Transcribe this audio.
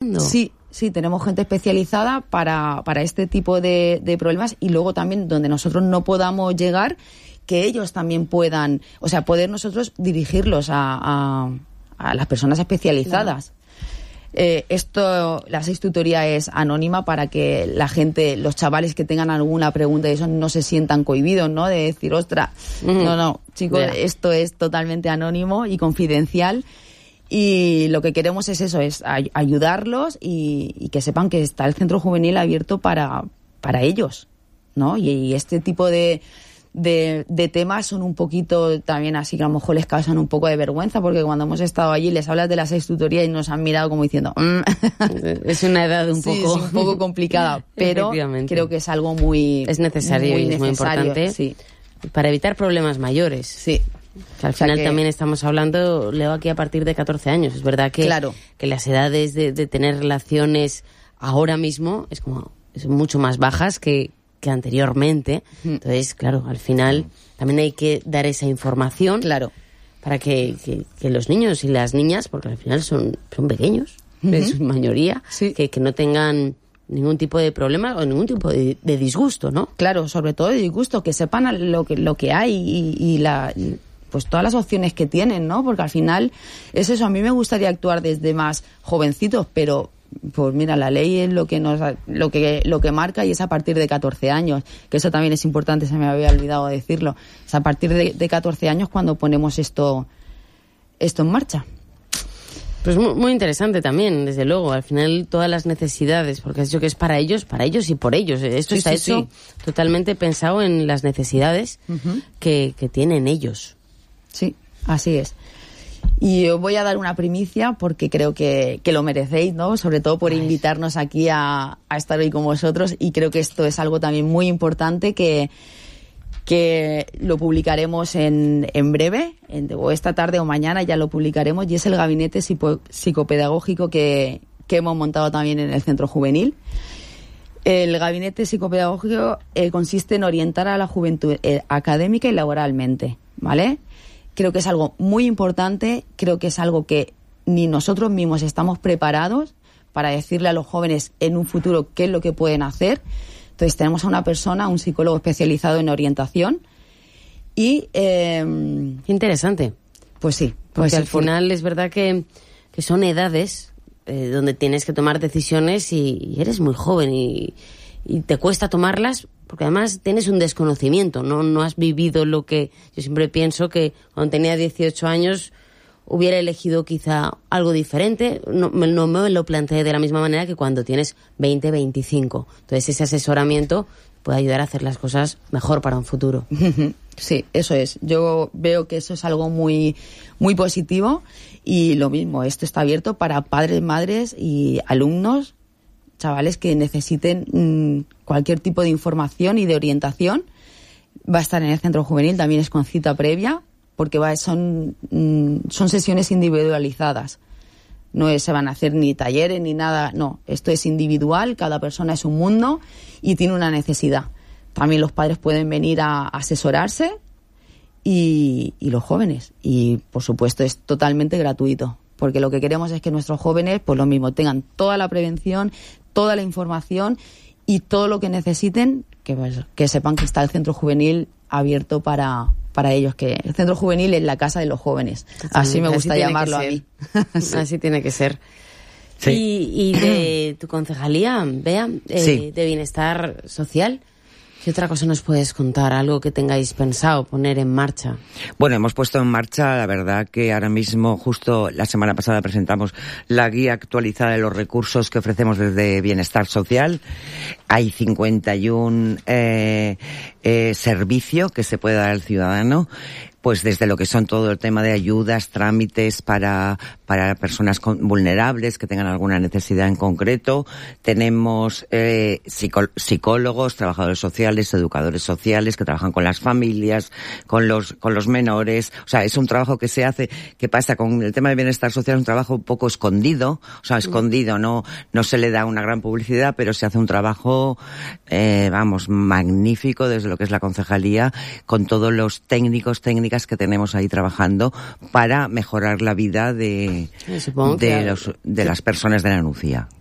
ayudando. Sí, tenemos gente especializada para este tipo de problemas, y luego también donde nosotros no podamos llegar, que ellos también puedan, o sea, poder nosotros dirigirlos a las personas especializadas. Claro. La Sextutoría es anónima para que la gente, los chavales que tengan alguna pregunta y eso, no se sientan cohibidos, ¿no? De decir, ostras, no, chicos, esto es totalmente anónimo y confidencial. Y lo que queremos es eso, es ayudarlos y que sepan que está el centro juvenil abierto para ellos, ¿no? Y este tipo de temas son un poquito también así que a lo mejor les causan un poco de vergüenza, porque cuando hemos estado allí les hablas de la Sextutoría y nos han mirado como diciendo es una edad un poco complicada, pero creo que es algo es necesario y es muy importante, sí, para evitar problemas mayores. Sí. Que al final también estamos hablando, Leo, aquí a partir de 14 años. Es verdad que, claro, que las edades de tener relaciones ahora mismo es mucho más bajas que anteriormente. Entonces, claro, al final también hay que dar esa información, claro, para que los niños y las niñas, porque al final son pequeños, en su mayoría, sí, que no tengan ningún tipo de problema o ningún tipo de disgusto, ¿no? Claro, sobre todo de disgusto, que sepan lo que hay y pues todas las opciones que tienen, ¿no? Porque al final es eso. A mí me gustaría actuar desde más jovencitos, pero pues mira, la ley es lo que marca, y es a partir de 14 años, que eso también es importante, se me había olvidado decirlo. Es a partir de 14 años cuando ponemos esto en marcha. Pues muy interesante también, desde luego. Al final todas las necesidades, porque es lo que es para ellos y por ellos. Esto está hecho totalmente pensado en las necesidades que tienen ellos. Sí, así es. Y os voy a dar una primicia porque creo que lo merecéis, ¿no? Sobre todo por invitarnos aquí a estar hoy con vosotros, y creo que esto es algo también muy importante que lo publicaremos en breve, o esta tarde o mañana ya lo publicaremos, y es el gabinete psicopedagógico que hemos montado también en el centro juvenil. El gabinete psicopedagógico consiste en orientar a la juventud académica y laboralmente, ¿vale? Creo que es algo muy importante, creo que es algo que ni nosotros mismos estamos preparados para decirle a los jóvenes en un futuro qué es lo que pueden hacer. Entonces tenemos a una persona, un psicólogo especializado en orientación y... Interesante. Pues sí. Porque al final es verdad que son edades donde tienes que tomar decisiones y eres muy joven y te cuesta tomarlas, porque además tienes un desconocimiento, no has vivido lo que... Yo siempre pienso que cuando tenía 18 años hubiera elegido quizá algo diferente, no me lo planteé de la misma manera que cuando tienes 20, 25. Entonces ese asesoramiento puede ayudar a hacer las cosas mejor para un futuro. Sí, eso es. Yo veo que eso es algo muy, muy positivo, y lo mismo, esto está abierto para padres, madres y alumnos, chavales que necesiten cualquier tipo de información y de orientación. Va a estar en el centro juvenil, también es con cita previa, porque son sesiones individualizadas. No se van a hacer ni talleres ni nada, no. Esto es individual, cada persona es un mundo y tiene una necesidad. También los padres pueden venir a asesorarse y los jóvenes. Y, por supuesto, es totalmente gratuito, porque lo que queremos es que nuestros jóvenes, pues lo mismo, tengan toda la prevención, toda la información y todo lo que necesiten, que sepan que está el centro juvenil abierto para ellos, que el centro juvenil es la casa de los jóvenes. Así me gusta llamarlo a mí. Sí. Así tiene que ser. Sí. Y de tu concejalía, Bea, de bienestar social, ¿qué otra cosa nos puedes contar? Algo que tengáis pensado poner en marcha. Bueno, hemos puesto en marcha, la verdad que ahora mismo, justo la semana pasada presentamos la guía actualizada de los recursos que ofrecemos desde Bienestar Social. Hay 51 servicios que se puede dar al ciudadano, pues desde lo que son todo el tema de ayudas, trámites para personas vulnerables que tengan alguna necesidad en concreto. Tenemos psicólogos, trabajadores sociales, educadores sociales que trabajan con las familias, con los menores. O sea, es un trabajo que se hace, que pasa con el tema de bienestar social, es un trabajo un poco escondido. O sea, escondido, no se le da una gran publicidad, pero se hace un trabajo, magnífico desde lo que es la concejalía, con todos los técnicas que tenemos ahí trabajando para mejorar la vida de las personas de la Nucía.